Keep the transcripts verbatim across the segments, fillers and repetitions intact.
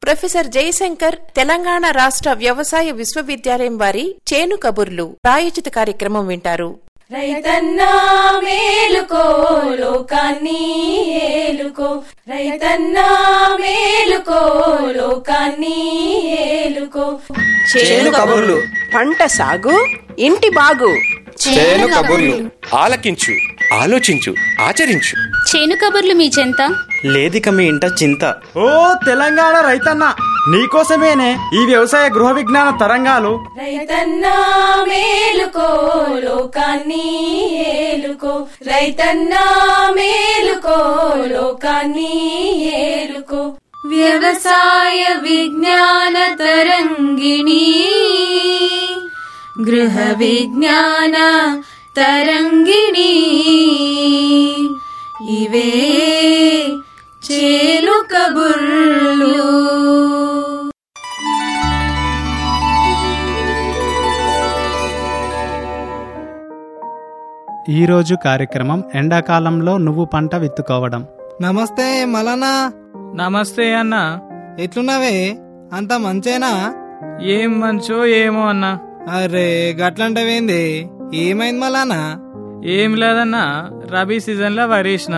Professor Jayashankar Telangana రాష్ట్ర వ్యవసాయ విశ్వవిద్యాలయం వారి చేను కబుర్లు ప్రాయోజిత కార్యక్రమం వింటారు. రైతన్నా మేలుకో లోకాన్ని ఏలుకో, రైతన్నా మేలుకో లోకాన్ని ఏలుకో. చేను కబుర్లు, పంట సాగు ఇంటి బాగు. చేను కబుర్లు ఆలకించు, ఆలోచించు, ఆచరించు. చేను కబుర్లు మీ చెంత లేదిక మీ ఇంట చింత. ఓ తెలంగాణ రైతన్న, నీకోసమేనే ఈ వ్యవసాయ గృహ విజ్ఞాన తరంగాలు. రైతన్నా మేలుకో లోకాన్ని ఏలుకో, రైతన్నా మేలుకో లోకాన్ని ఏలుకో. వ్యవసాయ విజ్ఞాన తరంగిణి, గృహ విజ్ఞాన తరంగిణి, ఇవే చేను కబుర్లు. ఈరోజు కార్యక్రమం ఎండాకాలంలో నువ్వు పంట విత్తుకోవడం. నమస్తే మలనా. నమస్తే అన్న. ఎట్లున్నావే? అంత మంచేనా? ఏం మంచో ఏమో అన్నా. అరే గట్లంటవేంది? ఏమైంది మలానా? ఏం లేదన్నా, రబీ సీజన్ లో వరేసిన.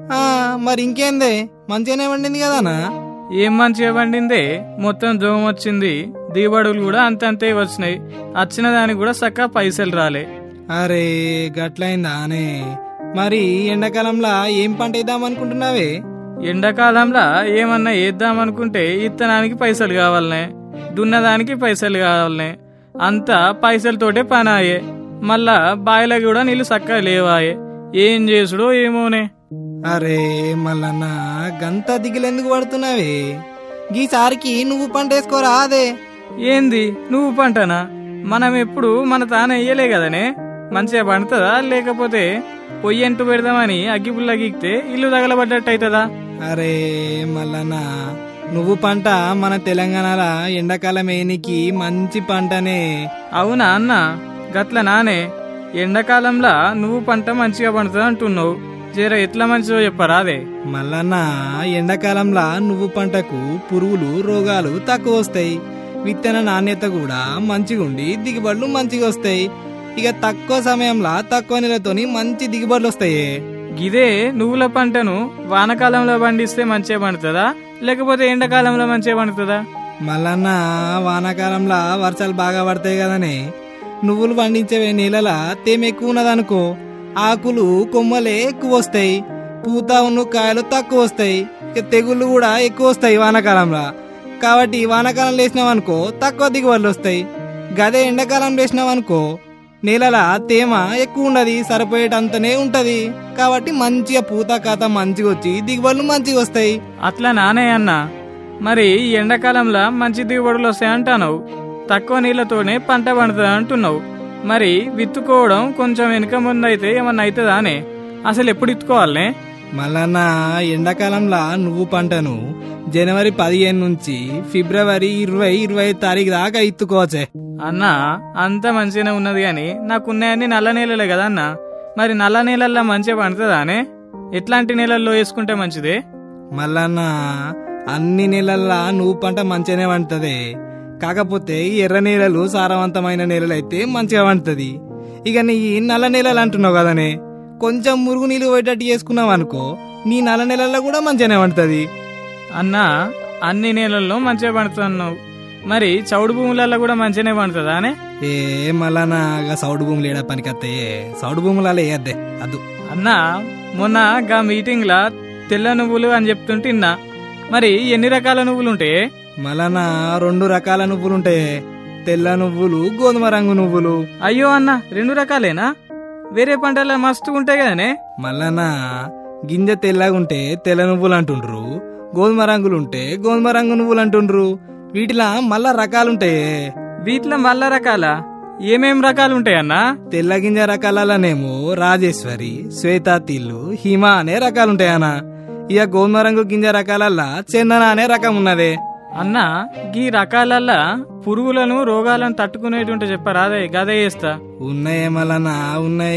మరి ఇంకేందే, మంచిగానే పండింది కదనా? ఏం మంచిగా పండిందే, మొత్తం దోమ వచ్చింది, దిగుబడులు కూడా అంతంతే వచ్చినాయి. వచ్చిన దానికి కూడా చక్కగా పైసలు రాలే. అరే గట్లయిందా అనే? మరి ఎండాకాలంలో ఏం పంట వేద్దామనుకుంటున్నావే? ఎండాకాలంలో ఏమన్నా వేద్దామనుకుంటే ఇత్తనానికి పైసలు కావాలనే, దున్నదానికి పైసలు కావాలనే, అంతా పైసలతోటే పనాయే. మళ్ళా బాయిలో కూడా నీళ్ళు చక్కగా లేవాయే. ఏం చేసుడో ఏమోనే. అరే మల్లన్నా, గంత దిగులెందుకు పడుతున్నావే? గీసారికి నువ్వు పంట వేసుకోరా అదే. ఏంది నువ్వు పంటనా? మనం ఎప్పుడు మన తాన వేయలే కదనే. మంచిగా పండుతుందా, లేకపోతే పొయ్యంటూ పెడదామని అగ్గిపుల్ల గీక్తే ఇల్లు తగలబడ్డట్టు అవుతుందా? అరే మల్లన్నా, నువ్వు పంట మన తెలంగాణలో ఎండాకాలం ఏనికి మంచి పంటనే. అవునా అన్న? గట్ల నానే. ఎండాకాలంలో నువ్వు పంట మంచిగా పండుతుంది అంటున్నావు, జర ఎట్లా మంచిదో చెప్పరా అదే. మల్లన్నా, ఎండాకాలంలో నువ్వు పంటకు పురుగులు రోగాలు తక్కువ వస్తాయి, విత్తన నాణ్యత కూడా మంచిగా ఉండి దిగుబడులు మంచిగా వస్తాయి. ఇక తక్కువ సమయంలో తక్కువ నీళ్ళతోని మంచి దిగుబడులు వస్తాయి. గిదే నువ్వుల పంటను వానకాలంలో పండిస్తే మంచిగా పండుతుందా, లేకపోతే ఎండాకాలంలో మంచిగా పండుతుందా? మల్లన్నా, వానాకాలంలో వర్షాలు బాగా పడతాయి కదనే. నువ్వులు పండించే నీళ్ళలా తేమ ఎక్కువ ఉన్నదనుకో, ఆకులు కొమ్మలే ఎక్కువ వస్తాయి, పూత ఉన్న కాయలు తక్కువ వస్తాయి, తెగుళ్ళు కూడా ఎక్కువ వస్తాయి వానాకాలంలో. కాబట్టి వానాకాలం వేసినావనుకో తక్కువ దిగుబడులు వస్తాయి. గదే ఎండాకాలం వేసినావనుకో నీళ్ళలా తేమ ఎక్కువ ఉండదు, సరిపోయేటంతనే ఉంటది. కాబట్టి మంచిగా పూత కాత మంచిగా వచ్చి దిగుబడులు మంచిగా వస్తాయి. అట్లా నానే అన్న. మరి ఎండాకాలంలో మంచి దిగుబడులు వస్తాయి అంటావు, తక్కువ నీళ్లతోనే పంట పండుతుంది అంటున్నావు. మరి విత్తుకోవడం కొంచెం వెనుక ముందు అయితే ఏమన్నా అవుతుందా అనే? అసలు ఎప్పుడు విత్తుకోవాలనే? మళ్ళా ఎండాకాలంలో నువ్వు పంటను జనవరి పదిహేను నుంచి ఫిబ్రవరి ఇరవై ఇరవై తారీఖు దాకా ఇత్తుకోవచ్చే. అన్నా, అంత మంచిగానే ఉన్నది గాని నాకున్నాయన్ని నల్ల నీళ్ళలే కదా అన్న. మరి నల్ల నీళ్ళల్లో మంచిగా పండుతుందా అనే? ఎట్లాంటి నీళ్ళల్లో వేసుకుంటే మంచిదే? మళ్ళా అన్ని నీళ్ళల్లో నువ్వు పంట మంచిగానే పండుతుంది, కాకపోతే ఎర్ర నీళ్ళలు సారవంతమైన నీళ్ళలు అయితే మంచిగా పండుతుంది. ఇక నీ నల్ల నీళ్ళలు అంటున్నావు కదనే, కొంచెం మురుగు నీళ్ళు పోయేటట్టు చేసుకున్నావు అనుకో, నీ నల్ల నీళ్ళల్లో కూడా మంచిగానే పండుతుంది. అన్నా, అన్ని నీళ్ళల్లో మంచిగా పండుతున్నావు, మరి చౌడు భూములలో కూడా మంచిగానే పండుతుందా అనే? ఏ మళ్ళా సౌడు భూములు ఏడా పనికొస్తాయే, సౌడు భూములలో వేయద్దే అద్దు. అన్నా, మొన్న గా మీటింగ్ లా తెల్ల నువ్వులు అని చెప్తుంటిన్నా, మరి ఎన్ని రకాల నువ్వులు ఉంటాయి? మళ్ళా రెండు రకాల నువ్వులుంటాయి, తెల్ల నువ్వులు గోధుమ రంగు నువ్వులు. అయ్యో అన్న, రెండు రకాలేనా? వేరే పంటల మస్తు ఉంటాయి కదనే. మళ్ళా గింజ తెల్లగుంటే తెల్ల నువ్వులు అంటుండ్రు, గోధుమ రంగులుంటే గోధుమ రంగు నువ్వులు అంటుండ్రు. వీటిలా మళ్ళా రకాలుంటాయి. వీటిలో మళ్ళా రకాల ఏమేం రకాలు ఉంటాయన్నా? తెల్ల గింజ రకాలనేమో రాజేశ్వరి, శ్వేతాతిల్లు, హిమ అనే రకాలుంటాయన్నా. ఇక గోధుమ రంగు గింజ రకాలల్లా చందన అనే రకం ఉన్నదే. అన్నా, గీ రకాలల్లా పురుగులను రోగాలను తట్టుకునేటుంటే చెప్పరాదే, గదే చేస్తా. ఉన్నాయేమలన్నా ఉన్నాయి.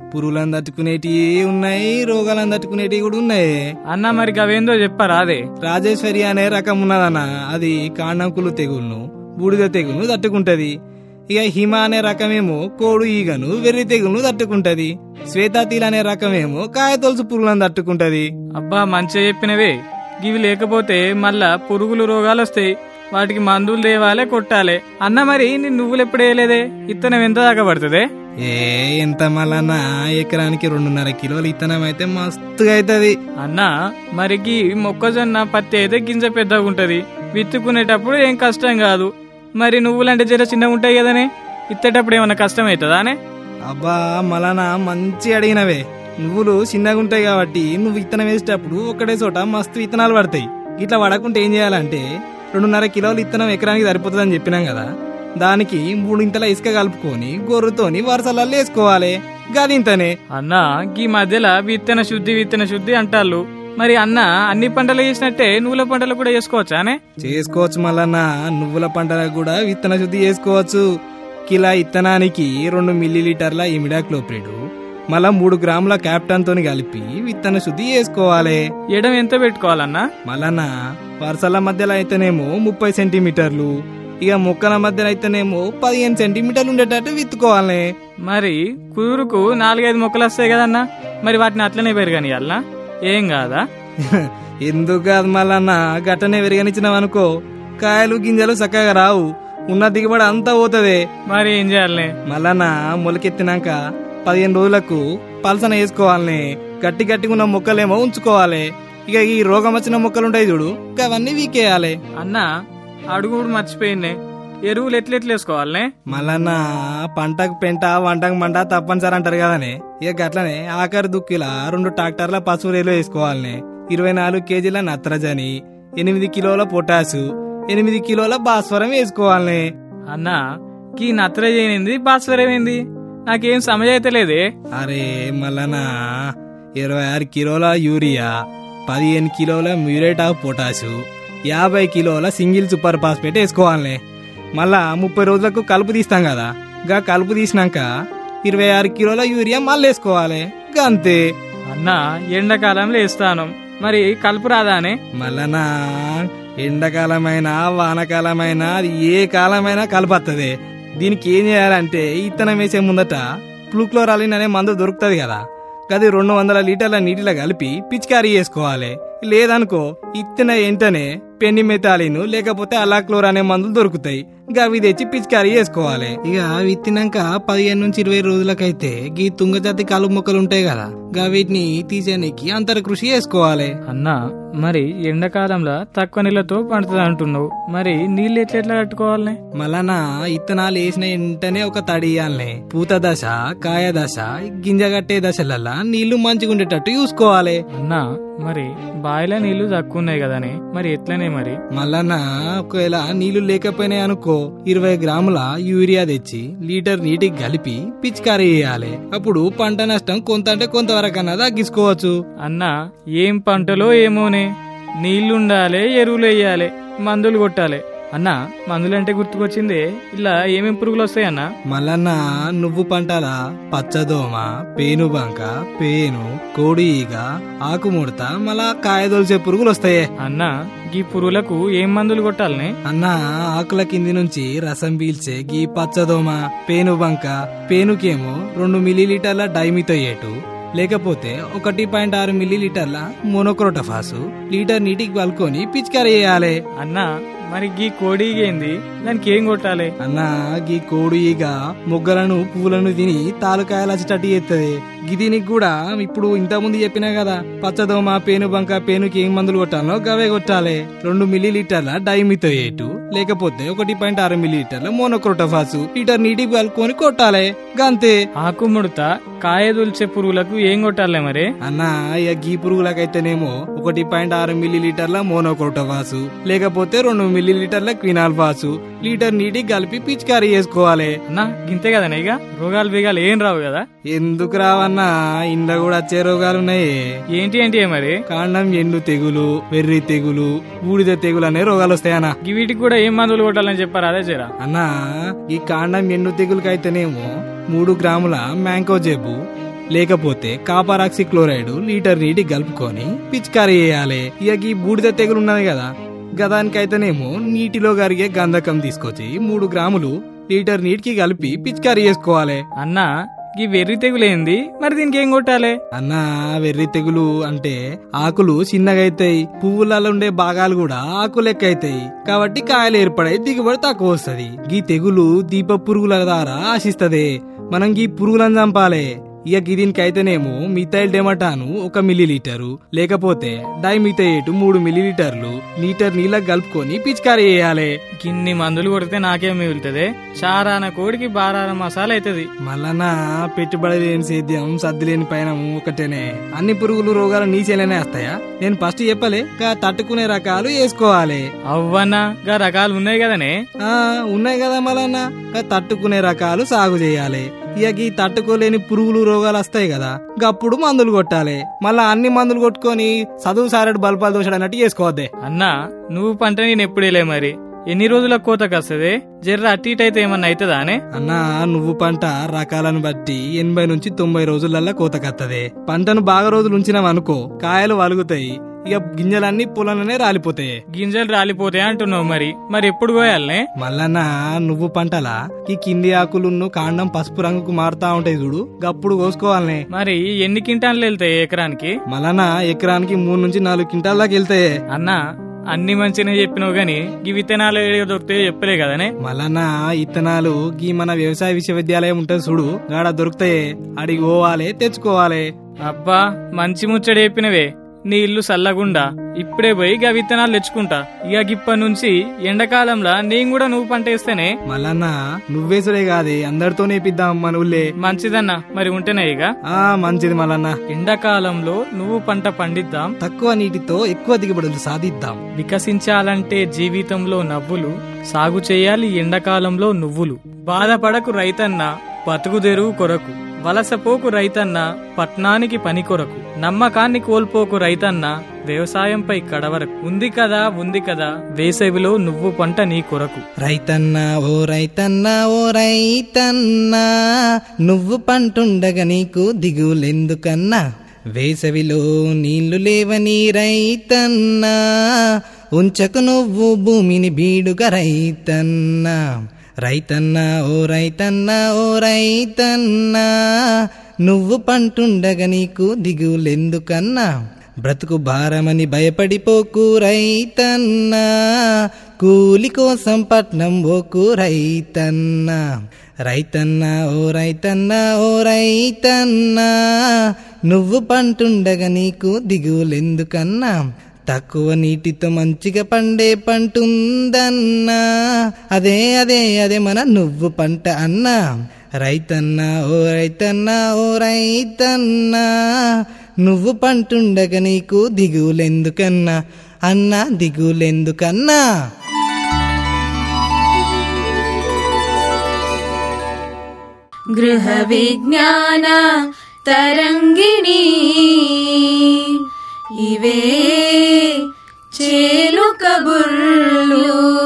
పురుగులను తట్టుకునేటి ఉన్నాయి, రోగాలను తట్టుకునేటి కూడా ఉన్నాయి. అన్న మరి అవేందో చెప్పారా? అదే రాజేశ్వరి అనే రకం ఉన్నదన్న, అది కాండంకులు తెగుళ్లను బూడిద తెగుళ్లను తట్టుకుంటది. ఇక హిమ అనే రకమేమో కోడు ఈగను వెర్రి తెగుళ్లను తట్టుకుంటది. శ్వేతాతీల్ అనే రకమేమో కాయతొలుసు పురుగులను తట్టుకుంటది. అబ్బా మంచిగా చెప్పినవే. ఇవి లేకపోతే మళ్ళా పురుగులు రోగాలు వస్తాయి, వాటికి మందులు తేవాలే కొట్టాలే. అన్న మరి నేను నువ్వులు ఎప్పుడు వేయలేదే, ఇత్తనం ఎంత దాకా పడుతుంది? ఏ ఎంత మళ్ళా ఎకరానికి రెండున్నర కిలోలు ఇత్తనం అయితే మస్తుగా అవుతుంది అన్న. మరికి మొక్కజొన్న పత్తి అయితే గింజ పెద్దగా ఉంటది, విత్తుకునేటప్పుడు ఏం కష్టం కాదు. మరి నువ్వులంటే జర చిన్నగా ఉంటాయి కదనే, ఇత్తేటప్పుడు ఏమన్నా కష్టం అవుతుందా? అబ్బా మళ్ళా మంచి అడిగినవే. నువ్వులు చిన్నగా ఉంటాయి కాబట్టి నువ్వు విత్తనం వేసేటప్పుడు ఒకటే చోట మస్తు విత్తనాలు పడతాయి. ఇట్లా పడకుంటే ఏం చేయాలంటే రెండున్నర కిలోలు ఇత్తనం ఎకరానికి సరిపోతుంది అని చెప్పినాం కదా, దానికి మూడింతల ఇసుక కలుపుకొని గొర్రెతోని వరుసలలో వేసుకోవాలి. గదింతనే అన్న. ఈ మధ్యలో విత్తన శుద్ధి విత్తన శుద్ధి అంటారు. మరి అన్న అన్ని పంటలు వేసినట్టే నువ్వుల పంటలు కూడా చేసుకోవచ్చానే? చేసుకోవచ్చు మళ్ళా. నువ్వుల పంటలకు కూడా విత్తన శుద్ధి చేసుకోవచ్చు. కిలా ఇత్తనానికి రెండు మిల్లీ లీటర్ల ఇమిడాక్లోప్రిడ్ మళ్ళా మూడు గ్రాముల క్యాప్టన్ తోని కలిపి విత్తన శుద్ధి చేసుకోవాలి. ఎడం ఎంత పెట్టుకోవాలన్నా? మళ్ళా వరుసల మధ్యలో అయితేనేమో ముప్పై సెంటీమీటర్లు, ఇక మొక్కల మధ్యలో అయితేనేమో పదిహేను సెంటీమీటర్లు ఉండేటట్టు విత్తుకోవాలి. మరి కుదురుకు నాలుగైదు మొక్కలు వస్తాయి కదన్నా, మరి వాటిని అట్లనే పెరగనియాలనా? ఏం కాదా? ఎందుకు కాదు మళ్ళా, గట్టనే పెరగనిచ్చినావనుకో కాయలు గింజలు చక్కగా రావు, ఉన్న దిగుబడి అంతా పోతుంది. మరి ఏం చేయాలి? మళ్ళా మొలకెత్తినాక పదిహేను రోజులకు పలసన వేసుకోవాలని, గట్టి గట్టిగా ఉన్న మొక్కలేమో ఉంచుకోవాలి. ఇక ఈ రోగం వచ్చిన మొక్కలు ఉంటాయి చూడు, అవన్నీ వీకేయాలి. అన్న అడుగుడు మర్చిపోయింది, ఎరువులు ఎట్లెట్లు వేసుకోవాలి? మళ్ళా పంటకు పెంట వంటకు మంట తప్పనిసరి అంటారు కదనే, ఇక గట్లనే ఆఖరి దుక్కిల రెండు ట్రాక్టర్ల పసుపు రేలు వేసుకోవాలని, ఇరవై నాలుగు కేజీల నత్రజని, ఎనిమిది కిలోల పొటాసు, ఎనిమిది కిలోల భాస్వరం వేసుకోవాలని. అన్న ఈ నత్రజని భాస్వరం ఏంది? నాకేం సమయం అయితే లేదే. అరే మళ్ళా ఇరవై ఆరు కిలోల యూరియా, పదిహేను కిలోల మ్యూరేట్ ఆఫ్ పొటాసు, యాభై కిలోల సింగిల్ సూపర్ ఫాస్ఫేట్ వేసుకోవాలి. మళ్ళా ముప్పై రోజులకు కలుపు తీస్తాం కదా, గా కలుపు తీసినాక ఇరవై ఆరు కిలోల యూరియా మళ్ళీ వేసుకోవాలి. అంతే అన్న. ఎండాకాలంలో వేస్తాను, మరి కలుపు రాదానే? మళ్ళా ఎండాకాలమైనా వానకాలమైనా ఏ కాలమైనా కలుపుతుంది. దీనికి ఏం చేయాలంటే ఇత్తనం వేసే ముందట ప్లూక్లోరాలిన్ అనే మందు దొరుకుతుంది కదా, అది రెండు వందల లీటర్ల నీటిలో కలిపి పిచికారీ చేసుకోవాలి. లేదనుకో ఇత్తన వెంటనే పెన్నిమెథాలిన్ లేకపోతే అలాక్లోర్ అనే మందులు దొరుకుతాయి, గవి తెచ్చి పిచికారీ చేసుకోవాలి. ఇక విత్తినాక పదిహేను నుంచి ఇరవై రోజులకైతే గీ తుంగజాతి కలుపు మొక్కలు ఉంటాయి కదా, వీటిని తీసేయడానికి అంతర కృషి చేసుకోవాలి. అన్నా మరి ఎండాకాలంలో తక్కువ నీళ్లతో పండుతుంది అంటున్నావు, మరి నీళ్ళు ఎట్లా ఎట్లా కట్టుకోవాలి? మళ్ళా ఇత్తనాలు వేసిన వెంటనే ఒక తడియాలనే, పూత దశ కాయ దశ గింజ కట్టే దశలల్లా నీళ్లు మంచిగా ఉండేటట్టు చూసుకోవాలి. అన్నా మరి బావిలో నీళ్లు తక్కువ ఉన్నాయి కదనే, మరి ఎట్లనే? మరి మళ్ళా ఒకవేళ నీళ్లు లేకపోయినాయి అనుకో ఇరవై గ్రాముల యూరియా తెచ్చి లీటర్ నీటికి కలిపి పిచికారీ చేయాలి. అప్పుడు పంట నష్టం కొంత అంటే కొంతవరకు అన్నా తగ్గించుకోవచ్చు. అన్నా ఏం పంటలో ఏమోనే, నీళ్లుండాలి, ఎరువులు వేయాలి, మందులు కొట్టాలి. అన్నా మందులంటే గుర్తుకొచ్చింది, ఇలా ఏమేం పురుగులు వస్తాయన్నా? మళ్ళా నువ్వు పంటల పచ్చదోమ, పేనుబంక, పేను, కోడి ఈగ, ఆకుముడత, మళ్ళా కాయదొలిసే పురుగులు వస్తాయి. అన్నా గీ పురుగులకు ఏం మందులు కొట్టాలని? అన్నా ఆకుల కింది నుంచి రసం పీల్చే గీ పచ్చదోమ, పేనుబంక, పేనుకేమో రెండు మిల్లీలీటర్ల డైమిథోయేటు లేకపోతే ఒకటి పాయింట్ ఆరు మిల్లీలీటర్ల మోనోక్రోటోఫాసు లీటర్ నీటికి కలుపుకొని పిచికారీ చేయాలి. అన్నా మరి గీ కోడి ఈగ ఏంది, దానికి ఏం కొట్టాలి? అన్నా గీ కోడి ఈగ మొగ్గలను పువ్వులను తిని తాలుకాయలు వచ్చేటట్టు చేస్తుంది. గిదీనికి కూడా ఇప్పుడు ఇంత ముందు చెప్పినా కదా, పచ్చదోమ, పేనుబంక, పేనుకి ఏం మందులు కొట్టాలో గవే కొట్టాలి. రెండు మిల్లీలీటర్ల డైమిథోయేటు లేకపోతే ఒకటి పాయింట్ ఆరు మిల్లీలీటర్ల మోనోక్రోటోఫాసు లీటర్ నీటికి కలుపుకొని కొట్టాలి. గంతే. ఆకుముడత కాయ దొల్చే పురుగులకు ఏం కొట్టాలి మరి? అన్నా ఇక గీ పురుగులకైతేనేమో ఒకటి పాయింట్ ఆరు మిల్లీలీటర్ల మోనోక్రోటోఫాసు లేకపోతే రెండు మిల్లీలీటర్ల క్వినాల్ఫాసు లీటర్ నీటికి కలిపి పిచికారీ చేసుకోవాలి. అన్నా గింతే కదా, ఇక రోగాలు బీగాలు ఏం రావు కదా? ఎందుకు రావన్నా, ఇంట్లో కూడా వచ్చే రోగాలు ఉన్నాయి. ఏంటి ఏంటి మరి? కాండం ఎండు తెగులు, వెర్రి తెగులు, బూడిద తెగులు అనే రోగాలు వస్తాయన్నా. వీటికి కూడా ఏం మందులు కొట్టాలని చెప్పారు అదే చేరా? అన్నా ఈ కాండం ఎండు తెగులకైతేనేమో మూడు గ్రాముల మ్యాంకోజెబు లేకపోతే కాపరాక్సి క్లోరైడ్ లీటర్ నీటి కలుపుకొని పిచికారీ చేయాలి. ఇక ఈ బూడిద తెగులు ఉన్నది కదా, గదానికైతేనేమో నీటిలో కరిగే గంధకం తీసుకొచ్చి మూడు గ్రాములు లీటర్ నీటికి కలిపి పిచికారీ చేసుకోవాలి. అన్నా ఈ వెర్రి తెగులేంది, మరి దీనికి ఏం కొట్టాలి? అన్నా వెర్రి తెగులు అంటే ఆకులు చిన్నగా అవుతాయి, పువ్వులలో ఉండే భాగాలు కూడా ఆకు లెక్క అవుతాయి, కాబట్టి కాయలు ఏర్పడే దిగుబడి తక్కువ వస్తుంది. ఈ తెగులు దీప పురుగుల ద్వారా ఆశిస్తది. మనం ఈ పురుగులను చంపాలి. ఇక దీనికి అయితేనేమో మిథైల్ డెమటాను ఒక మిల్లీలీటరు లేకపోతే డైమిథైయేట్ మూడు మిల్లీలీటర్లు లీటర్ నీళ్ళకి కలుపుకొని పిచికారీ చేయాలి. గిన్ని మందులు కొడితే నాకేం మిగులుతుంది? చారాన కోడికి బారాన మసాలా అవుతుంది. మళ్ళా పెట్టుబడి లేని సేద్యం సర్ది లేని పైన ఒకటేనే. అన్ని పురుగులు రోగాలు నీచేలేనే వస్తాయా? నేను ఫస్ట్ చెప్పలే గా తట్టుకునే రకాలు వేసుకోవాలి. అవ్వన్నా గా రకాలు ఉన్నాయి కదనే. ఆ ఉన్నాయి కదా మళ్ళా గా తట్టుకునే రకాలు సాగు చేయాలి. ఇక ఈ తట్టుకోలేని పురుగులు రోగాలు వస్తాయి కదా, గప్పుడు మందులు కొట్టాలి. మళ్ళా అన్ని మందులు కొట్టుకొని చదువు సారెడు బల్పాలు దోషడు అన్నట్టు చేసుకోవద్దే. అన్నా నువ్వు పంట నేను ఎప్పుడేలే, మరి ఎన్ని రోజులకు కోతకు వస్తుంది? జర్ర అటు ఇటు అయితే ఏమన్నా అవుతుందా అనే? అన్నా నువ్వు పంట రకాలను బట్టి ఎనభై నుంచి తొంభై రోజులల్లా కోతకత్తదే. పంటను బాగా రోజులు ఉంచినావనుకో కాయలు వలుగుతాయి, ఇక గింజలన్నీ పొలంలోనే రాలిపోతాయి. గింజలు రాలిపోతాయి అంటున్నావు, మరి మరి ఎప్పుడు కోయాలనే? మళ్ళా నువ్వు పంటలా ఈ కింది ఆకులున్ను కాండం పసుపు రంగుకు మారుతా ఉంటాయి చూడు, గప్పుడు కోసుకోవాలనే. మరి ఎన్ని క్వింటాన్లు వెళ్తాయి ఎకరానికి? మళ్ళా ఎకరానికి మూడు నుంచి నాలుగు క్వింటాల్ దాకా వెళ్తాయి. అన్నా అన్ని మంచిగా చెప్పినావు గాని ఈ విత్తనాలు దొరుకుతాయో చెప్పలే కదనే. మళ్ళా ఇత్తనాలు గీ మన వ్యవసాయ విశ్వవిద్యాలయం ఉంటది చూడు, గాడ దొరుకుతాయి. అడిగి పోవాలి, తెచ్చుకోవాలి. అబ్బా మంచి ముచ్చడి చెప్పినవే. నీ ఇల్లు సల్లగుండా ఇప్పుడే పోయి గా విత్తనాలు తెచ్చుకుంటా. ఇక ఇప్పటి నుంచి ఎండాకాలంలో నేను కూడా నువ్వు పంట వేస్తేనే. మళ్ళా నువ్వేసుడే కాదే అందరితో నేపిద్దాం మన ఊళ్ళే. మంచిదన్నా, మరి ఉంటేనే ఇక. ఆ మంచిది మళ్ళా. ఎండాకాలంలో నువ్వు పంట పండిద్దాం, తక్కువ నీటితో ఎక్కువ దిగుబడులు సాధిద్దాం. వికసించాలంటే జీవితంలో నవ్వులు, సాగు చేయాలి ఎండాకాలంలో నువ్వులు. బాధపడకు రైతన్న బతుకు తెరువు కొరకు, వలసపోకు రైతన్న పట్నానికి పని కొరకు, నమ్మకాన్ని కోల్పోకు రైతన్న వ్యవసాయంపై కడవరకు. ఉంది కదా ఉంది కదా వేసవిలో నువ్వు పంట నీ కొరకు. రైతన్నా ఓ రైతన్నా ఓ రైతన్నా నువ్వు పంటుండగా నీకు దిగులెందుకన్నా, వేసవిలో నీళ్లు లేవని రైతన్నా ఉంచకు నువ్వు భూమిని బీడుగా రైతన్నా. రైతన్నా ఓ రైతన్నా ఓ రైతన్నా నువ్వు పంటుండగా నీకు దిగులెందుకన్నా, బ్రతుకు భారమని భయపడిపోకు రైతన్నా, కూలి కోసం పట్నం పోకు రైతన్నా. రైతన్నా ఓ రైతన్నా ఓ రైతన్నా నువ్వు పంటుండగా నీకు దిగులెందుకన్నా, తక్కువ నీటితో మంచిగా పండే పంటుందన్నా, అదే అదే అదే మన నువ్వు పంట అన్నా. రైతన్నా ఓ రైతన్నా ఓ రైతన్నా నువ్వు పంటుండగా నీకు దిగులెందుకన్నా, అన్నా దిగులెందుకన్నా. గృహ విజ్ఞాన తరంగిణి ఇవే చేను కబుర్లు.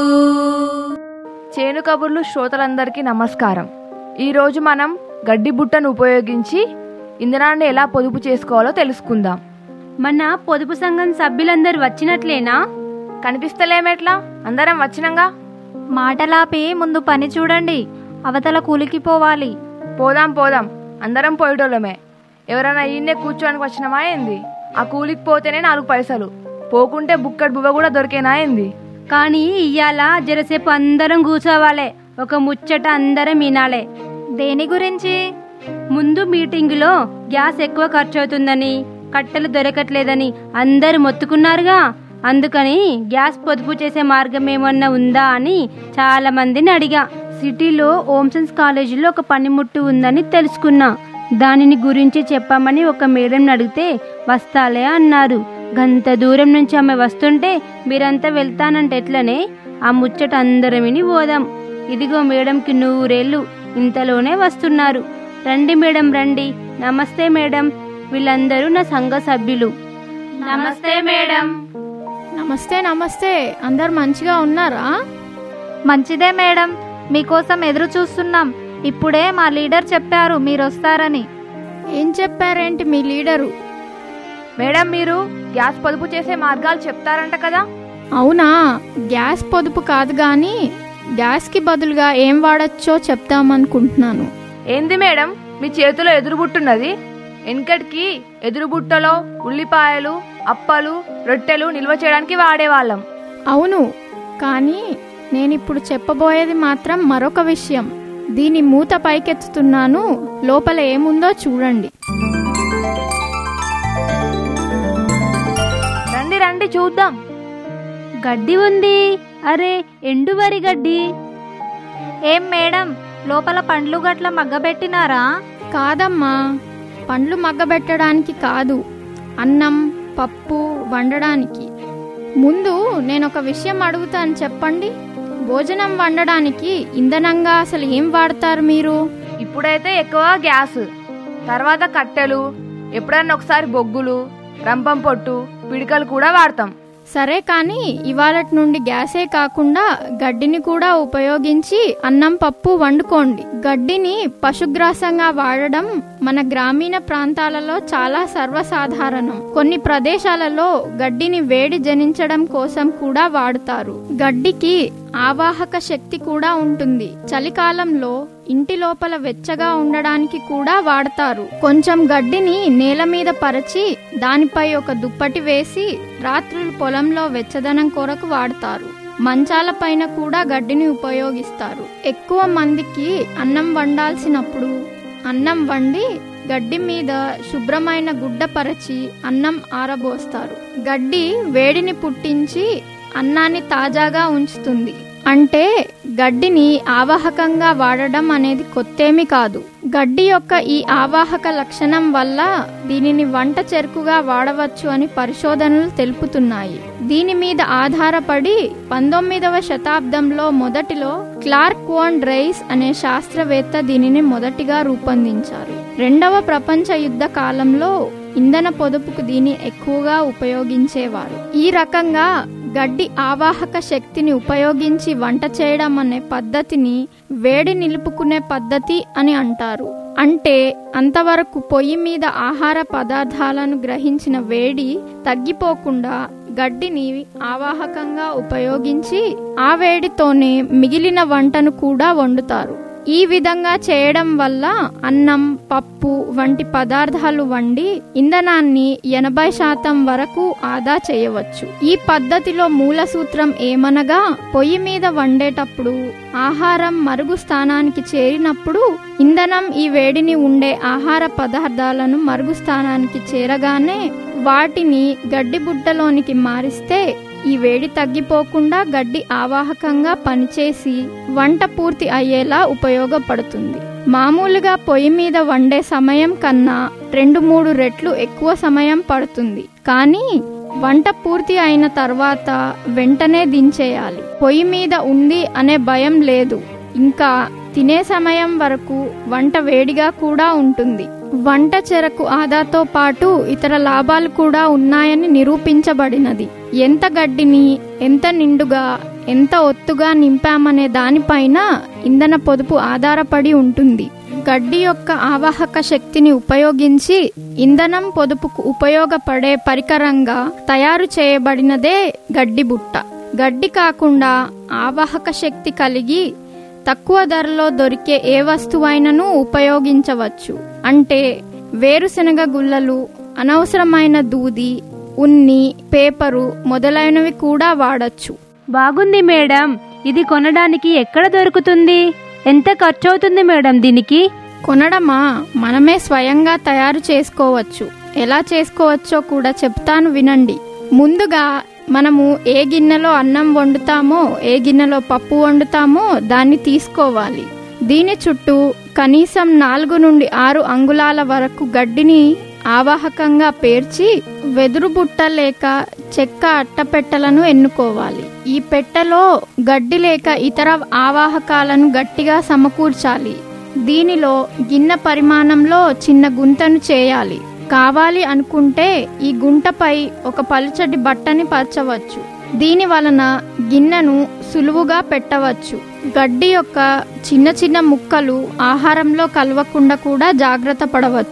చేను కబుర్లు శ్రోతలందరికీ నమస్కారం. ఈరోజు మనం గడ్డి బుట్టను ఉపయోగించి ఇంధనాన్ని ఎలా పొదుపు చేసుకోవాలో తెలుసుకుందాం. మన పొదుపు సంఘం సభ్యులందరూ వచ్చినట్లేనా? కనిపిస్తలేమెట్లా? అందరం వచ్చినంగా. మాటలాపి ముందు పని చూడండి, అవతల కూలికి పోవాలి. పోదాం పోదాం, అందరం పోయేటోళ్ళమే. ఎవరైనా ఈయన్నే కూర్చోడానికి వచ్చినమా ఏంది? ఆ కూలికి పోతేనే నాలుగు పైసలు, పోకుంటే బుక్కడి బువ్వ కూడా దొరికేనా ఏంది? కానీ ఇయ్యాల జరసేపు అందరం కూర్చోవాలే, ఒక ముచ్చట అందరం వినాలే. దేని గురించి? ముందు మీటింగులో గ్యాస్ ఎక్కువ ఖర్చు అవుతుందని, కట్టెలు దొరకట్లేదని అందరు మొత్తుకున్నారుగా. అందుకని గ్యాస్ పొదుపు చేసే మార్గం ఏమన్నా ఉందా అని చాలా మందిని అడిగా. సిటీలో ఓమ్సన్స్ కాలేజీలో ఒక పనిముట్టు ఉందని తెలుసుకున్నా. దానిని గురించి చెప్పామని ఒక మేడం అడిగితే వస్తాలే అన్నారు. గంత దూరం నుంచి ఆమె వస్తుంటే మీరంతా వెళ్తానంటే ఎట్లనే? ఆ ముచ్చట అందరం విని పోదాం. ఇదిగో మేడంకి నూరేళ్ళు, ఇంతలోనే వస్తున్నారు. రండి మేడం రండి. నమస్తే మేడం, వీళ్ళందరూ నా సంఘ సభ్యులు. నమస్తే మేడం. నమస్తే నమస్తే. అందరు మంచిగా ఉన్నారా? మంచిదే మేడం, మీకోసం ఎదురు చూస్తున్నాం. ఇప్పుడే మా లీడర్ చెప్పారు మీరు వస్తారని. ఏం చెప్పారేంటి మీ లీడరు? మేడం, మీరు గ్యాస్ పొదుపు చేసే మార్గాలు చెప్తారంట కదా? అవునా, గ్యాస్ పొదుపు కాదు గాని గ్యాస్కి బదులుగా ఏం వాడచ్చో చెప్తామనుకుంటున్నాను. ఏంది మేడం మీ చేతిలో ఎదురుబుట్టున్నది? వెనకటికి ఎదురుబుట్టలో ఉల్లిపాయలు, అప్పలు, రొట్టెలు నిల్వ చేయడానికి వాడేవాళ్ళం. అవును, కానీ నేనిప్పుడు చెప్పబోయేది మాత్రం మరొక విషయం. దీని మూత పైకెత్తుతున్నాను, లోపల ఏముందో చూడండి. రండి రండి చూద్దాం. గడ్డి ఉంది. అరే, ఎండువరి గడ్డి. ఏం మేడం, లోపల పండ్లు గట్ల మగ్గబెట్టినారా? కాదమ్మా, పండ్లు మగ్గబెట్టడానికి కాదు, అన్నం పప్పు వండడానికి. ముందు నేనొక విషయం అడుగుతాను, చెప్పండి. భోజనం వండడానికి ఇంధనంగా అసలు ఏం వాడతారు మీరు? ఇప్పుడైతే ఎక్కువ గ్యాస్, తర్వాత కట్టెలు, ఎప్పుడన్నా ఒకసారి బొగ్గులు, రంపం పొట్టు, పిడికలు కూడా వాడతాం. సరే, కానీ ఇవాళటి నుండి గ్యాసే కాకుండా గడ్డిని కూడా ఉపయోగించి అన్నం పప్పు వండుకోండి. గడ్డిని పశుగ్రాసంగా వాడడం మన గ్రామీణ ప్రాంతాలలో చాలా సర్వసాధారణం. కొన్ని ప్రదేశాలలో గడ్డిని వేడి జనించడం కోసం కూడా వాడుతారు. గడ్డికి ఆవాహక శక్తి కూడా ఉంటుంది. చలికాలంలో ఇంటి లోపల వెచ్చగా ఉండడానికి కూడా వాడతారు. కొంచెం గడ్డిని నేల మీద పరిచి దానిపై ఒక దుప్పటి వేసి రాత్రులు పొలంలో వెచ్చదనం కొరకు వాడతారు. మంచాల పైన కూడా గడ్డిని ఉపయోగిస్తారు. ఎక్కువ మందికి అన్నం వండాల్సినప్పుడు అన్నం వండి గడ్డి మీద శుభ్రమైన గుడ్డ పరచి అన్నం ఆరబోస్తారు. గడ్డి వేడిని పుట్టించి అన్నాన్ని తాజాగా ఉంచుతుంది. అంటే గడ్డిని ఆవాహకంగా వాడడం అనేది కొత్తేమీ కాదు. గడ్డి యొక్క ఈ ఆవాహక లక్షణం వల్ల దీనిని వంట చెరుకుగా వాడవచ్చు అని పరిశోధనలు తెలుపుతున్నాయి. దీని మీద ఆధారపడి పంతొమ్మిదవ శతాబ్దంలో మొదటిలో క్లార్క్ వాన్ డ్రైస్ అనే శాస్త్రవేత్త దీనిని మొదటిగా రూపొందించారు. రెండవ ప్రపంచ యుద్ధ కాలంలో ఇంధన పొదుపుకు దీన్ని ఎక్కువగా ఉపయోగించేవారు. ఈ రకంగా గడ్డి ఆవాహక శక్తిని ఉపయోగించి వంట చేయడం అనే పద్ధతిని వేడి నిలుపుకునే పద్ధతి అని అంటారు. అంటే అంతవరకు పొయ్యి మీద ఆహార పదార్థాలను గ్రహించిన వేడి తగ్గిపోకుండా గడ్డిని ఆవాహకంగా ఉపయోగించి ఆ వేడితోనే మిగిలిన వంటను కూడా వండుతారు. ఈ విధంగా చేయడం వల్ల అన్నం పప్పు వంటి పదార్థాలు వండి ఇంధనాన్ని ఎనభై శాతం వరకు ఆదా చేయవచ్చు. ఈ పద్ధతిలో మూల సూత్రం ఏమనగా, పొయ్యి మీద వండేటప్పుడు ఆహారం మరుగు స్థానానికి చేరినప్పుడు ఇంధనం ఈ వేడిని ఉండే ఆహార పదార్థాలను మరుగు స్థానానికి చేరగానే వాటిని గడ్డి బుట్టలోనికి మారిస్తే ఈ వేడి తగ్గిపోకుండా గడ్డి ఆవాహకంగా పనిచేసి వంట పూర్తి అయ్యేలా ఉపయోగపడుతుంది. మామూలుగా పొయ్యి మీద వండే సమయం కన్నా రెండు మూడు రెట్లు ఎక్కువ సమయం పడుతుంది. కానీ వంట పూర్తి అయిన తర్వాత వెంటనే దించేయాలి. పొయ్యి మీద ఉంది అనే భయం లేదు. ఇంకా తినే సమయం వరకు వంట వేడిగా కూడా ఉంటుంది. వంట చెరకు ఆదాతో పాటు ఇతర లాభాలు కూడా ఉన్నాయని నిరూపించబడినది. ఎంత గడ్డిని ఎంత నిండుగా ఎంత ఒత్తుగా నింపామనే దానిపైన ఇంధన పొదుపు ఆధారపడి ఉంటుంది. గడ్డి యొక్క ఆవాహక శక్తిని ఉపయోగించి ఇంధనం పొదుపుకు ఉపయోగపడే పరికరంగా తయారు చేయబడినదే గడ్డి బుట్ట. గడ్డి కాకుండా ఆవాహక శక్తి కలిగి తక్కువ ధరలో దొరికే ఏ వస్తువైనను ఉపయోగించవచ్చు. అంటే వేరుశనగ గుళ్ళలు, అనవసరమైన దూది, ఉన్ని, పేపరు మొదలైనవి కూడా వాడచ్చు. బాగుంది మేడం. ఇది కొనడానికి ఎక్కడ దొరుకుతుంది? ఎంత ఖర్చు అవుతుంది మేడం దీనికి? కొనడమా, మనమే స్వయంగా తయారు చేసుకోవచ్చు. ఎలా చేసుకోవచ్చో కూడా చెప్తాను వినండి. ముందుగా మనము ఏ గిన్నెలో అన్నం వండుతామో ఏ గిన్నెలో పప్పు వండుతామో దాన్ని తీసుకోవాలి. దీని చుట్టూ కనీసం నాలుగు నుండి ఆరు అంగుళాల వరకు గడ్డిని ఆవాహకంగా పేర్చి వెదురు బుట్ట లేక చెక్క అట్టపెట్టెలను ఎన్నుకోవాలి. ఈ పెట్టెలో గడ్డి లేక ఇతర ఆవాహకాలను గట్టిగా సమకూర్చాలి. దీనిలో గిన్నె పరిమాణంలో చిన్న గుంతను చేయాలి. కావాలి అనుకుంటే ఈ గుంటపై ఒక పలుచటి బట్టని పరచవచ్చు. దీని వలన గిన్నెను సులువుగా పెట్టవచ్చు. గడ్డి యొక్క చిన్న చిన్న ముక్కలు ఆహారంలో కలవకుండా కూడా జాగ్రత్త పడవచ్చు.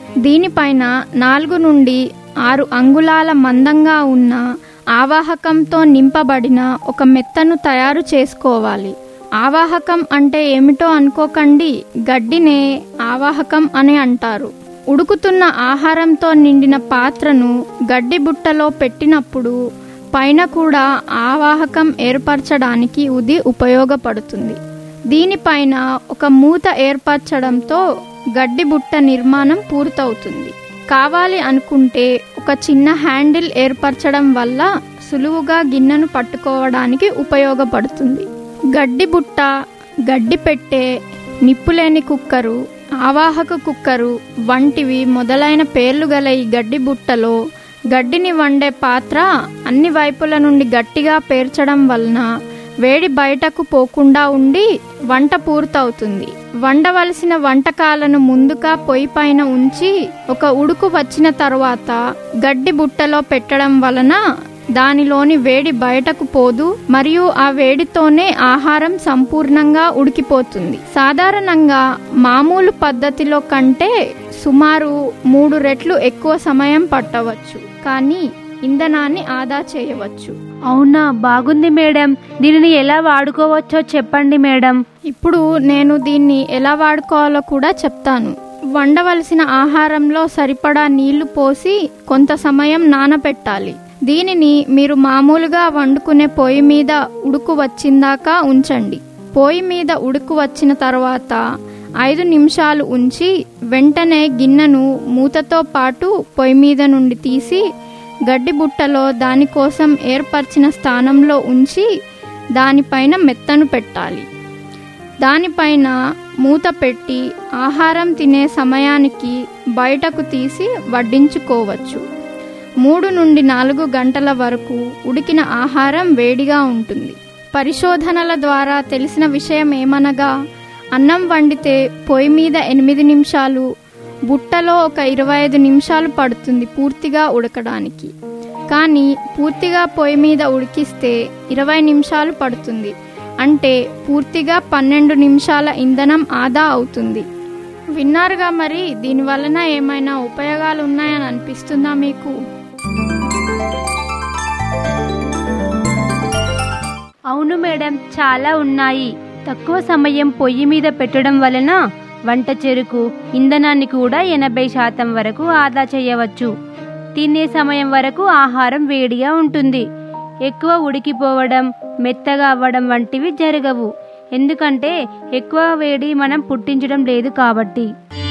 దీనిపైన నాలుగు నుండి ఆరు అంగుళాల మందంగా ఉన్న ఆవాహకంతో నింపబడిన ఒక మెత్తను తయారు చేసుకోవాలి. ఆవాహకం అంటే ఏమిటో అనుకోకండి, గడ్డినే ఆవాహకం అని అంటారు. ఉడుకుతున్న ఆహారంతో నిండిన పాత్రను గడ్డి బుట్టలో పెట్టినప్పుడు పైన కూడా ఆవాహకం ఏర్పరచడానికి ఇది ఉపయోగపడుతుంది. దీనిపైన ఒక మూత ఏర్పరచడంతో గడ్డి బుట్ట నిర్మాణం పూర్తవుతుంది. కావాలి అనుకుంటే ఒక చిన్న హ్యాండిల్ ఏర్పరచడం వల్ల సులువుగా గిన్నెను పట్టుకోవడానికి ఉపయోగపడుతుంది. గడ్డి బుట్ట, గడ్డి పెట్టె, నిప్పులేని కుక్కరు, ఆవాహక కుక్కరు వంటివి మొదలైన పేర్లు గల ఈ గడ్డి బుట్టలో గడ్డిని వండే పాత్ర అన్ని వైపుల నుండి గట్టిగా పేర్చడం వలన వేడి బయటకు పోకుండా ఉండి వంట పూర్తవుతుంది. వండవలసిన వంటకాలను ముందుగా పొయ్యి పైన ఉంచి ఒక ఉడుకు వచ్చిన తరువాత గడ్డి బుట్టలో పెట్టడం వలన దానిలోని వేడి బయటకు పోదు మరియు ఆ వేడితోనే ఆహారం సంపూర్ణంగా ఉడికిపోతుంది. సాధారణంగా మామూలు పద్ధతిలో కంటే సుమారు మూడు రెట్లు ఎక్కువ సమయం పట్టవచ్చు, కానీ ఇంధనాన్ని ఆదా చేయవచ్చు. అవునా, బాగుంది మేడం. దీనిని ఎలా వాడుకోవచ్చో చెప్పండి మేడం. ఇప్పుడు నేను దీన్ని ఎలా వాడుకోవాలో కూడా చెప్తాను. వండవలసిన ఆహారంలో సరిపడా నీళ్లు పోసి కొంత సమయం నానబెట్టాలి. దీనిని మీరు మామూలుగా వండుకునే పొయ్యి మీద ఉడుకు వచ్చిందాకా ఉంచండి. పొయ్యి మీద ఉడుకు వచ్చిన తర్వాత ఐదు నిమిషాలు ఉంచి వెంటనే గిన్నెను మూతతో పాటు పొయ్యి మీద నుండి తీసి గడ్డి బుట్టలో దానికోసం ఏర్పరిచిన స్థానంలో ఉంచి దానిపైన మెత్తను పెట్టాలి. దానిపైన మూత పెట్టి ఆహారం తినే సమయానికి బయటకు తీసి వడ్డించుకోవచ్చు. మూడు నుండి నాలుగు గంటల వరకు ఉడికిన ఆహారం వేడిగా ఉంటుంది. పరిశోధనల ద్వారా తెలిసిన విషయం ఏమనగా, అన్నం వండితే పొయ్యి మీద ఎనిమిది నిమిషాలు, బుట్టలో ఒక ఇరవై ఐదు నిమిషాలు పడుతుంది పూర్తిగా ఉడకడానికి. కానీ పూర్తిగా పొయ్యి మీద ఉడికిస్తే ఇరవై నిమిషాలు పడుతుంది. అంటే పూర్తిగా పన్నెండు నిమిషాల ఇంధనం ఆదా అవుతుంది. విన్నారుగా, మరి దీని వలన ఏమైనా ఉపయోగాలు ఉన్నాయని అనిపిస్తుందా మీకు? అవును మేడం, చాలా ఉన్నాయి. తక్కువ సమయం పొయ్యి మీద పెట్టడం వలన వంట చెరుకు ఇంధనాన్ని కూడా ఎనభై శాతం వరకు ఆదా చేయవచ్చు. తినే సమయం వరకు ఆహారం వేడిగా ఉంటుంది. ఎక్కువ ఉడికిపోవడం, మెత్తగా అవ్వడం వంటివి జరగవు. ఎందుకంటే ఎక్కువ వేడి మనం పుట్టించడం లేదు కాబట్టి.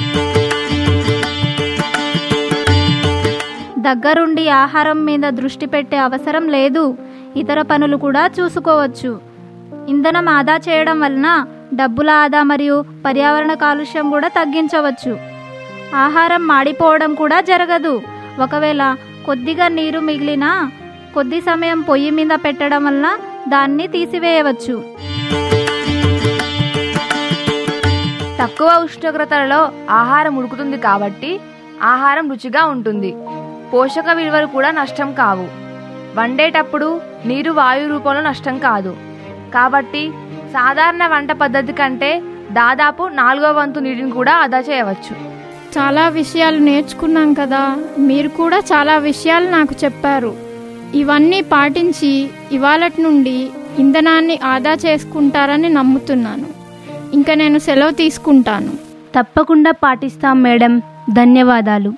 దగ్గరుండి ఆహారం మీద దృష్టి పెట్టే అవసరం లేదు. ఇతర పనులు కూడా చూసుకోవచ్చు. ఇంధనం ఆదా చేయడం వలన డబ్బుల ఆదా మరియు పర్యావరణ కాలుష్యం కూడా తగ్గించవచ్చు. ఆహారం మాడిపోవడం కూడా జరగదు. ఒకవేళ కొద్దిగా నీరు మిగిలినా కొద్ది సమయం పొయ్యి మీద పెట్టడం వలన దాన్ని తీసివేయవచ్చు. తక్కువ ఉష్ణోగ్రతలలో ఆహారం ఉడుకుతుంది కాబట్టి ఆహారం రుచిగా ఉంటుంది. పోషక విలువలు కూడా నష్టం కావు. వండేటప్పుడు నీరు వాయు రూపంలో నష్టం కాదు. కాబట్టి సాధారణ వంట పద్ధతి కంటే దాదాపు నాలుగో వంతు నీటిని కూడా ఆదా చేయవచ్చు. చాలా విషయాలు నేర్చుకున్నాం కదా, మీరు కూడా చాలా విషయాలు నాకు చెప్పారు. ఇవన్నీ పాటించి ఇవాళటి నుండి ఇంధనాన్ని ఆదా చేసుకుంటారని నమ్ముతున్నాను. ఇంకా నేను సెలవు తీసుకుంటాను. తప్పకుండా పాటిస్తాం మేడం. ధన్యవాదాలు.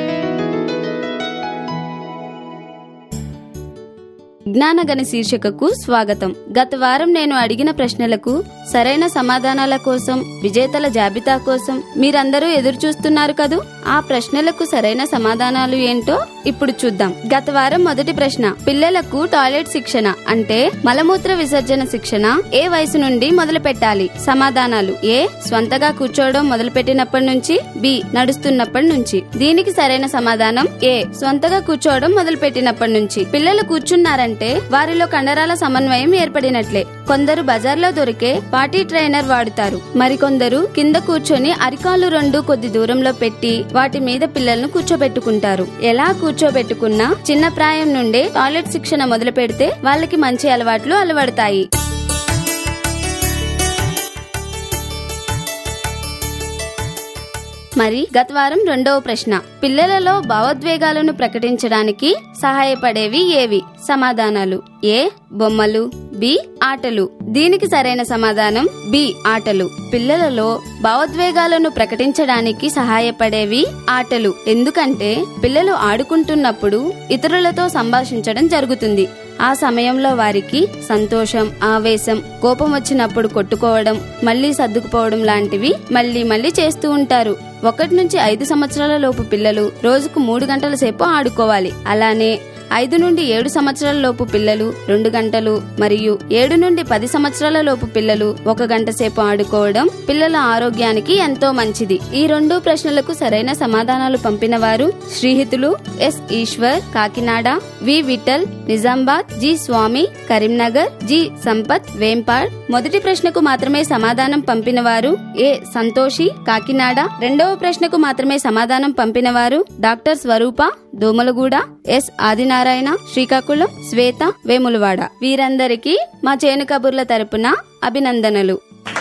జ్ఞానగణ శీర్షికకు స్వాగతం. గత వారం నేను అడిగిన ప్రశ్నలకు సరైన సమాధానాల కోసం, విజేతల జాబితా కోసం మీరందరూ ఎదురు చూస్తున్నారు కదూ. ఆ ప్రశ్నలకు సరైన సమాధానాలు ఏంటో ఇప్పుడు చూద్దాం. గత వారం మొదటి ప్రశ్న, పిల్లలకు టాయిలెట్ శిక్షణ అంటే మలమూత్ర విసర్జన శిక్షణ ఏ వయసు నుండి మొదలు పెట్టాలి? సమాధానాలు: ఏ స్వంతగా కూర్చోవడం మొదలు పెట్టినప్పటి నుంచి, బి నడుస్తున్నప్పటి నుంచి. దీనికి సరైన సమాధానం ఏ స్వంతగా కూర్చోవడం మొదలు పెట్టినప్పటి నుంచి. పిల్లలు కూర్చున్నారంటే వారిలో కండరాల సమన్వయం ఏర్పడినట్లే. కొందరు బజార్లో దొరికే పార్టీ ట్రైనర్ వాడుతారు. మరికొందరు కింద కూర్చొని అరికాలు రెండు కొద్ది దూరంలో పెట్టి వాటి మీద పిల్లలను కూర్చోబెట్టుకుంటారు. ఎలా కూర్చోబెట్టుకున్నా చిన్న ప్రాయం నుండే టాయిలెట్ శిక్షణ మొదలు పెడితే వాళ్ళకి మంచి అలవాట్లు అలవడతాయి. మరి గత వారం రెండవ ప్రశ్న, పిల్లలలో భావోద్వేగాలను ప్రకటించడానికి సహాయపడేవి ఏవి? సమాధానాలు: ఏ బొమ్మలు, బి ఆటలు. దీనికి సరైన సమాధానం బి ఆటలు. పిల్లలలో భావోద్వేగాలను ప్రకటించడానికి సహాయపడేవి ఆటలు. ఎందుకంటే పిల్లలు ఆడుకుంటున్నప్పుడు ఇతరులతో సంభాషించడం జరుగుతుంది. ఆ సమయంలో వారికి సంతోషం, ఆవేశం, కోపం వచ్చినప్పుడు కొట్టుకోవడం, మళ్లీ సర్దుకుపోవడం లాంటివి మళ్లీ మళ్లీ చేస్తూ ఉంటారు. ఒకటి నుంచి ఐదు సంవత్సరాల లోపు పిల్లలు రోజుకు మూడు గంటల సేపు ఆడుకోవాలి. అలానే ఐదు నుండి ఏడు సంవత్సరాల లోపు పిల్లలు రెండు గంటలు మరియు ఏడు నుండి పది సంవత్సరాల లోపు పిల్లలు ఒక గంట సేపు ఆడుకోవడం పిల్లల ఆరోగ్యానికి ఎంతో మంచిది. ఈ రెండు ప్రశ్నలకు సరైన సమాధానాలు పంపిన వారు శ్రీహితులు S Eshwar Kakinada, V Vittal Nizamabad, G Swamy Karimnagar, G Sampath Vempad. మొదటి ప్రశ్నకు మాత్రమే సమాధానం పంపిన వారు ఏ సంతోషి కాకినాడ. రెండవ ప్రశ్నకు మాత్రమే సమాధానం పంపిన వారు డాక్టర్ స్వరూప దోమలగూడ, ఎస్ ఆదినారాయణ శ్రీకాకుళం, శ్వేత వేములవాడ. వీరందరికీ మా చేను కబుర్ల తరపున అభినందనలు.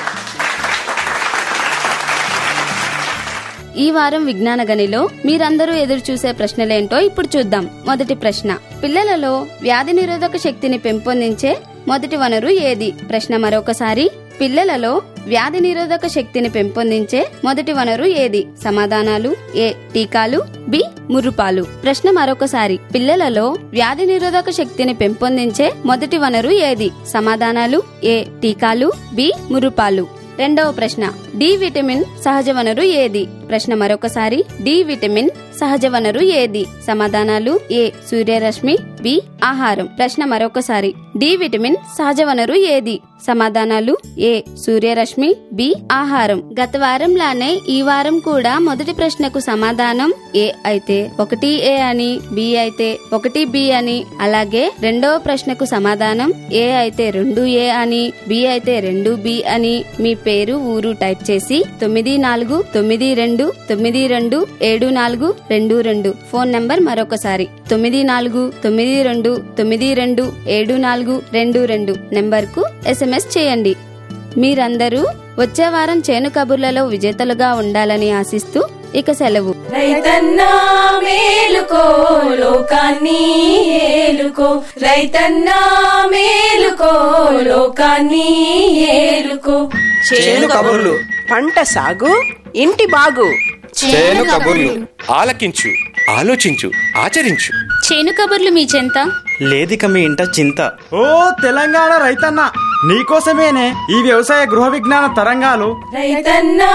ఈ వారం విజ్ఞాన గనిలో మీరందరూ ఎదురు చూసే ప్రశ్నలేంటో ఇప్పుడు చూద్దాం. మొదటి ప్రశ్న, పిల్లలలో వ్యాధి నిరోధక శక్తిని పెంపొందించే మొదటి వనరు ఏది? ప్రశ్న మరొకసారి, పిల్లలలో వ్యాధి నిరోధక శక్తిని పెంపొందించే మొదటి వనరు ఏది? సమాధానాలు: ఏ టీకాలు, బి ముర్రుపాలు. ప్రశ్న మరొకసారి, పిల్లలలో వ్యాధి నిరోధక శక్తిని పెంపొందించే మొదటి వనరు ఏది? సమాధానాలు: ఏ టీకాలు, బి ముర్రుపాలు. రెండవ ప్రశ్న, డి విటమిన్ సహజ వనరు ఏది? ప్రశ్న మరొకసారి, డి విటమిన్ సహజ వనరు ఏది? సమాధానాలు: ఏ సూర్యరశ్మి, బి ఆహారం. ప్రశ్న మరొకసారి, డి విటమిన్ సహజ వనరు ఏది? సమాధానాలు: ఏ సూర్యరశ్మి, బి ఆహారం. గత వారంలానే ఈ వారం కూడా మొదటి ప్రశ్నకు సమాధానం ఏ అయితే ఒకటి ఏ అని, బి అయితే ఒకటి బి అని, అలాగే రెండవ ప్రశ్నకు సమాధానం ఏ అయితే రెండు ఏ అని, బి అయితే రెండు బి అని మీ పేరు ఊరు టైప్ చేసి తొమ్మిది నాలుగు తొమ్మిది రెండు తొమ్మిది రెండు ఏడు నాలుగు రెండు రెండు ఫోన్ నంబర్ మరొకసారి తొమ్మిది నాలుగు తొమ్మిది రెండు తొమ్మిది రెండు ఏడు నాలుగు రెండు రెండు నెంబర్ కు ఎస్ఎంఎస్ చేయండి. మీరందరూ వచ్చే వారం చేను కబుర్లలో విజేతలుగా ఉండాలని ఆశిస్తూ ఇక సెలవు. రైతన్నా మేలుకో లోకాన్ని ఏలుకో, రైతన్నా మేలుకో లోకాన్ని ఏలుకో. చేను కబుర్లు, పంట సాగు, ఇంటి బాగు. చేను కబుర్లు ఆలకించు, ఆలోచించు, ఆచరించు. చేను కబుర్లు మీ చెంత లేదిక మీ ఇంట చింత. ఓ తెలంగాణ రైతన్న, నీకోసమేనే ఈ వ్యవసాయ గృహ విజ్ఞాన తరంగాలు. రైతన్నా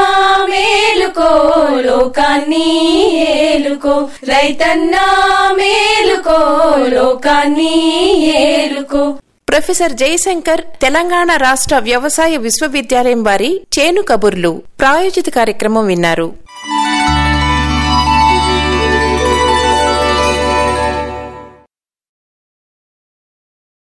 మేలుకో లోకాన్ని ఏలుకో, రైతన్నా మేలుకో లోకాన్ని ఏలుకో. ప్రొఫెసర్ జయశంకర్ తెలంగాణ రాష్ట్ర వ్యవసాయ విశ్వవిద్యాలయం వారి చేను కబుర్లు ప్రాయోజిత కార్యక్రమం విన్నారు.